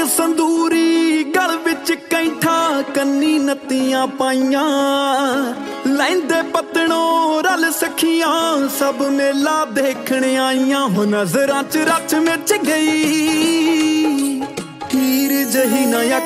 ਸੰਦੂਰੀ ਗਲ ਵਿੱਚ ਕੈਂਠਾ ਕੰਨੀ ਨੱਤੀਆਂ ਪਾਈਆਂ ਲੈਂਦੇ ਪਤਣੋਂ ਰਲ ਸਖੀਆਂ ਸਭ ਮੇਲਾ ਦੇਖਣ ਆਈਆਂ ਹੋ ਨਜ਼ਰਾਂ 'ਚ ਰਚ ਮਿਚ ਗਈ ਹੀਰ ਜਹੀ ਨਾ